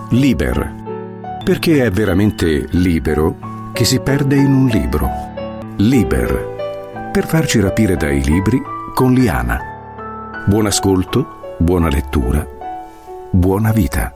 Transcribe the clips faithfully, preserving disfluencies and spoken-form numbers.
Liber, perché è veramente libero che si perde in un libro. Liber, per farci rapire dai libri con Liana. Buon ascolto, buona lettura, buona vita.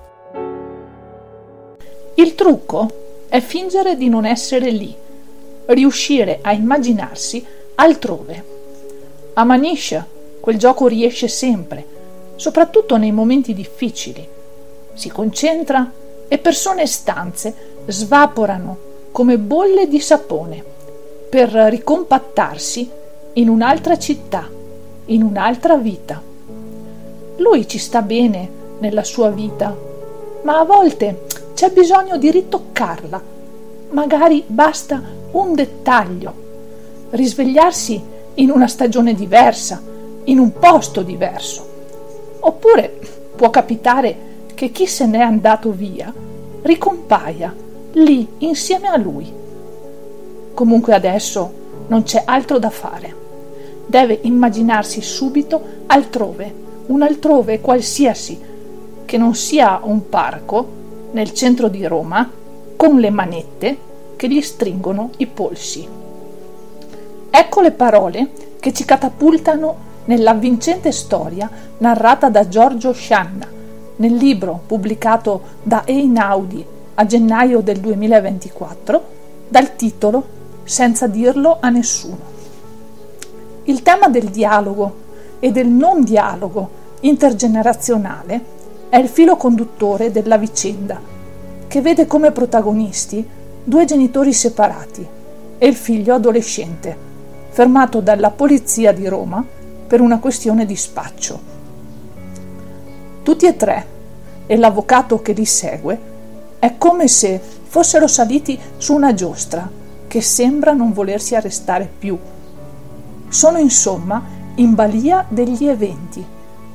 Il trucco è fingere di non essere lì, riuscire a immaginarsi altrove. A Manish quel gioco riesce sempre, soprattutto nei momenti difficili. Si concentra e persone e stanze svaporano come bolle di sapone per ricompattarsi in un'altra città, in un'altra vita. Lui ci sta bene nella sua vita, ma a volte c'è bisogno di ritoccarla. Magari basta un dettaglio, risvegliarsi in una stagione diversa, in un posto diverso. Oppure può capitare che chi se n'è andato via ricompaia lì insieme a lui. Comunque adesso non c'è altro da fare. Deve immaginarsi subito altrove, un altrove qualsiasi, che non sia un parco nel centro di Roma con le manette che gli stringono i polsi. Ecco le parole che ci catapultano nell'avvincente storia narrata da Giorgio Scianna nel libro pubblicato da Einaudi a gennaio del duemilaventiquattro dal titolo Senza dirlo a nessuno. Il tema del dialogo e del non dialogo intergenerazionale è il filo conduttore della vicenda, che vede come protagonisti due genitori separati e il figlio adolescente, fermato dalla polizia di Roma per una questione di spaccio. Tutti e tre, e l'avvocato che li segue, è come se fossero saliti su una giostra che sembra non volersi arrestare più. Sono insomma in balia degli eventi.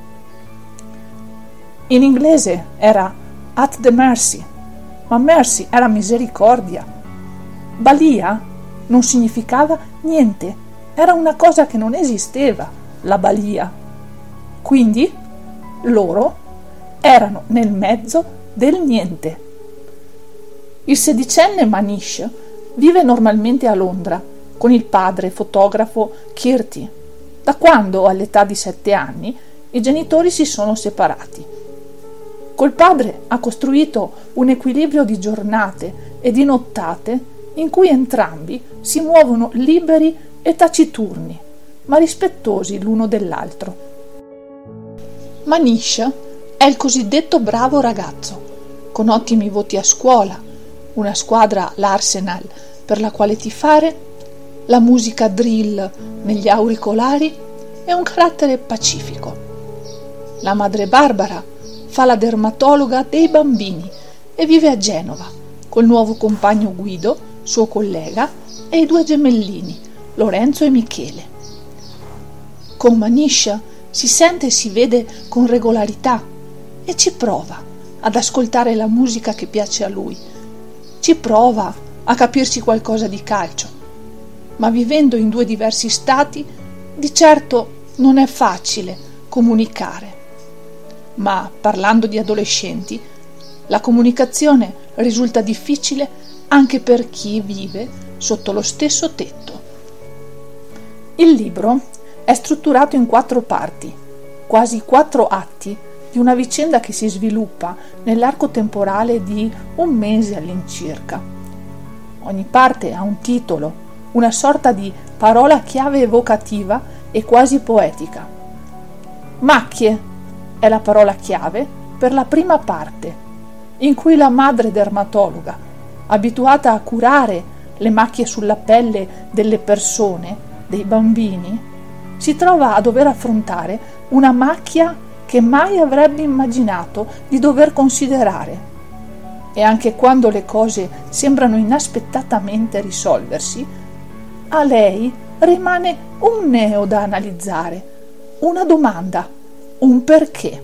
In inglese era at the mercy, ma mercy era misericordia. Balia non significava niente, era una cosa che non esisteva, la balia. Quindi loro erano nel mezzo del niente. Il sedicenne Manish vive normalmente a Londra con il padre fotografo Kirti, da quando all'età di sette anni i genitori si sono separati. Col padre ha costruito un equilibrio di giornate e di nottate in cui entrambi si muovono liberi e taciturni, ma rispettosi l'uno dell'altro. Manish è il cosiddetto bravo ragazzo, con ottimi voti a scuola, una squadra, l'Arsenal, per la quale tifare, la musica drill negli auricolari e un carattere pacifico. La madre Barbara fa la dermatologa dei bambini e vive a Genova col nuovo compagno Guido, suo collega, e i due gemellini, Lorenzo e Michele. Con Manish si sente e si vede con regolarità e ci prova ad ascoltare la musica che piace a lui, ci prova a capirci qualcosa di calcio, ma vivendo in due diversi stati, di certo non è facile comunicare. Ma parlando di adolescenti, la comunicazione risulta difficile anche per chi vive sotto lo stesso tetto. Il libro è strutturato in quattro parti, quasi quattro atti di una vicenda che si sviluppa nell'arco temporale di un mese all'incirca. Ogni parte ha un titolo, una sorta di parola chiave evocativa e quasi poetica. Macchie è la parola chiave per la prima parte, in cui la madre dermatologa, abituata a curare le macchie sulla pelle delle persone, dei bambini, si trova a dover affrontare una macchia che mai avrebbe immaginato di dover considerare. E anche quando le cose sembrano inaspettatamente risolversi, a lei rimane un neo da analizzare, una domanda, un perché.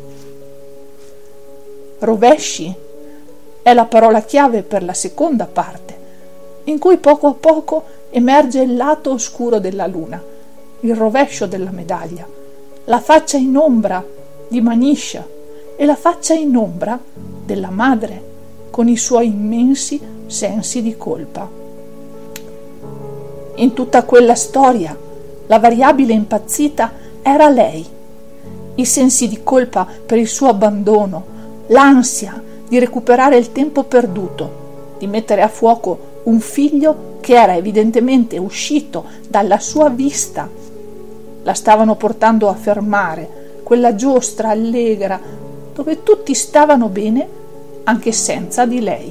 Rovesci è la parola chiave per la seconda parte, in cui poco a poco emerge il lato oscuro della luna, il rovescio della medaglia, la faccia in ombra di Manish e la faccia in ombra della madre con i suoi immensi sensi di colpa. In tutta quella storia, la variabile impazzita era lei. I sensi di colpa per il suo abbandono, l'ansia di recuperare il tempo perduto, di mettere a fuoco un figlio che era evidentemente uscito dalla sua vista, la stavano portando a fermare quella giostra allegra dove tutti stavano bene anche senza di lei.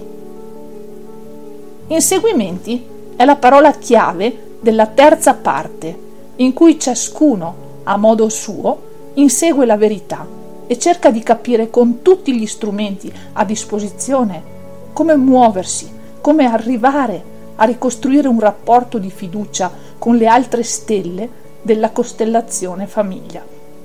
Inseguimenti è la parola chiave della terza parte, in cui ciascuno, a modo suo, insegue la verità e cerca di capire con tutti gli strumenti a disposizione come muoversi, come arrivare a ricostruire un rapporto di fiducia con le altre stelle della costellazione famiglia.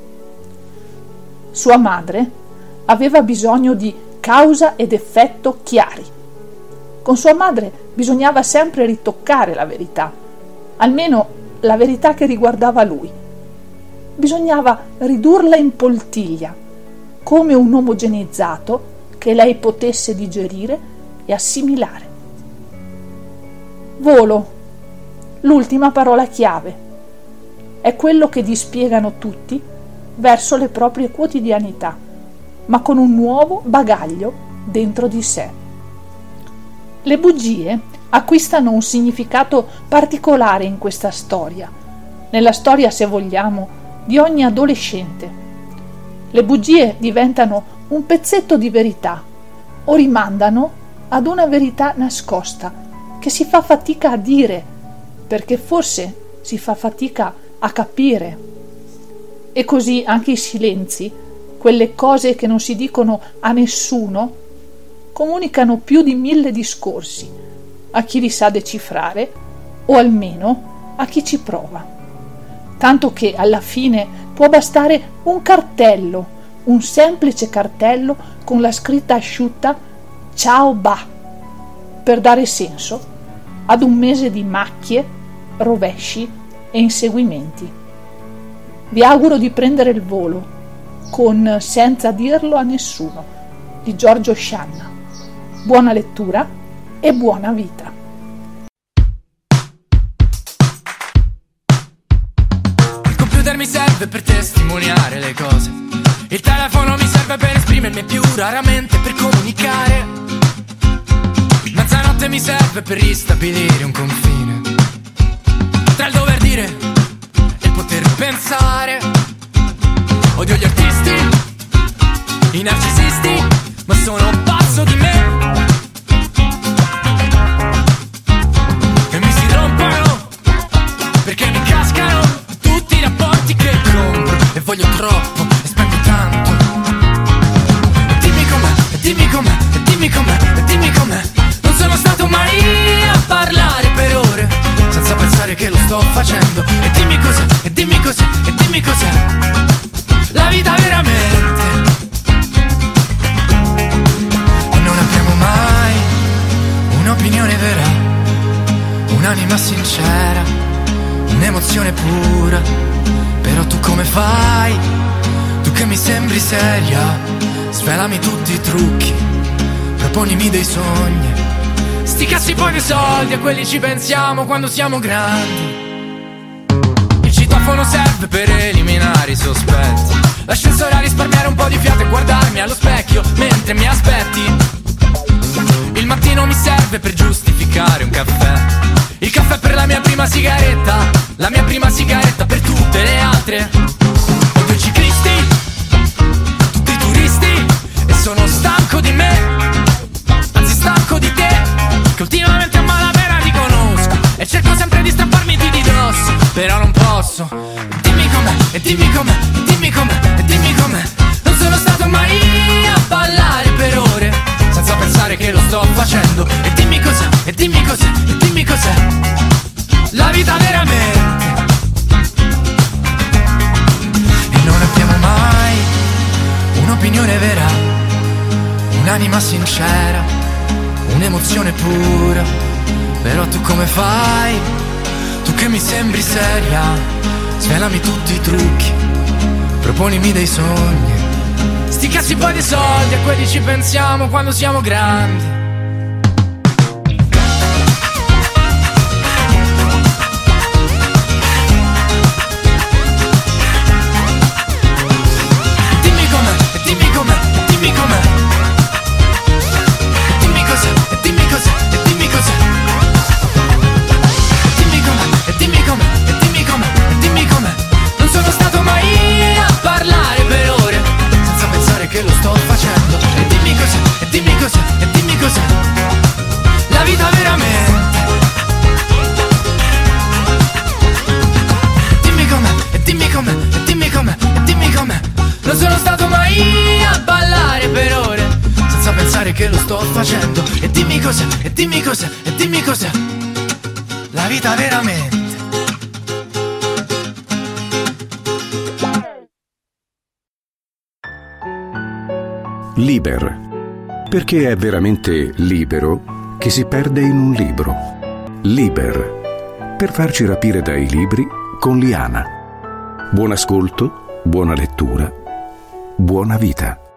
Sua madre aveva bisogno di causa ed effetto chiari. Con sua madre bisognava sempre ritoccare la verità, almeno la verità che riguardava lui. Bisognava ridurla in poltiglia, come un omogeneizzato che lei potesse digerire e assimilare. Volo, l'ultima parola chiave, è quello che dispiegano tutti verso le proprie quotidianità, ma con un nuovo bagaglio dentro di sé. Le bugie acquistano un significato particolare in questa storia, nella storia, se vogliamo, di ogni adolescente. Le bugie diventano un pezzetto di verità o rimandano ad una verità nascosta che si fa fatica a dire, perché forse si fa fatica a capire. E così anche i silenzi, quelle cose che non si dicono a nessuno, comunicano più di mille discorsi a chi li sa decifrare o almeno a chi ci prova. Tanto che alla fine può bastare un cartello, un semplice cartello con la scritta asciutta "Ciao Ba", per dare senso ad un mese di macchie, rovesci e inseguimenti. Vi auguro di prendere il volo con Senza dirlo a nessuno di Giorgio Scianna. Buona lettura e buona vita. Mi serve per testimoniare le cose, il telefono mi serve per esprimermi, più raramente per comunicare. Mezzanotte mi serve per ristabilire un confine tra il dover dire e il poter pensare. Odio gli artisti, i narcisisti, ma sono un passo di me e mi si rompono perché mi cascano tutti i rapporti che compro e voglio troppo e spendo tanto. E dimmi com'è, e dimmi com'è, e dimmi com'è, e dimmi com'è. Non sono stato mai a parlare per ore senza pensare che lo sto facendo. E dimmi cos'è, e dimmi cos'è, e dimmi cos'è la vita veramente. E non abbiamo mai un'opinione vera, un'anima sincera, un'emozione pura. Però tu come fai? Tu che mi sembri seria, svelami tutti i trucchi, proponimi dei sogni. Sti cazzi poi dei soldi, a quelli ci pensiamo quando siamo grandi. Il citofono serve per eliminare i sospetti, l'ascensore a risparmiare un po' di fiato e guardarmi allo specchio mentre mi aspetti. Il mattino mi serve per giustificare un caffè, il caffè per la mia prima sigaretta, la mia prima sigaretta per tutte le altre. Odio i ciclisti, tutti i turisti, e sono stanco di me, anzi stanco di te, che ultimamente a malapena ti conosco e cerco sempre di strapparmi di dosso, però non posso. E dimmi com'è, e dimmi com'è, e dimmi com'è, e dimmi com'è. Non sono stato mai a ballare per ore senza pensare che lo sto facendo. E dimmi cos'è, e dimmi cos'è, e dimmi cos'è la vita veramente. E non abbiamo mai un'opinione vera, un'anima sincera, un'emozione pura. Però tu come fai? Tu che mi sembri seria, svelami tutti i trucchi, proponimi dei sogni. Sti cazzi poi dei soldi, a quelli ci pensiamo quando siamo grandi. dimmi com'è. Dimmi cos'è, e dimmi cos'è, e dimmi cos'è. Dimmi com'è, e dimmi com'è, e dimmi com'è, e dimmi com'è. Non sono stato mai a parlare per ore, senza pensare che lo sto facendo. E dimmi cos'è, e dimmi cos'è, e dimmi cos'è. La vita veramente. Dimmi com'è, e dimmi com'è, e dimmi com'è, e dimmi com'è. Non sono stato mai a ballare per ore, senza pensare che lo sto facendo. E dimmi cos'è, e dimmi cos'è, e dimmi cos'è. La vita veramente. Liber, perché è veramente libero che si perde in un libro. Liber, per farci rapire dai libri con Liana. Buon ascolto, buona lettura, buona vita.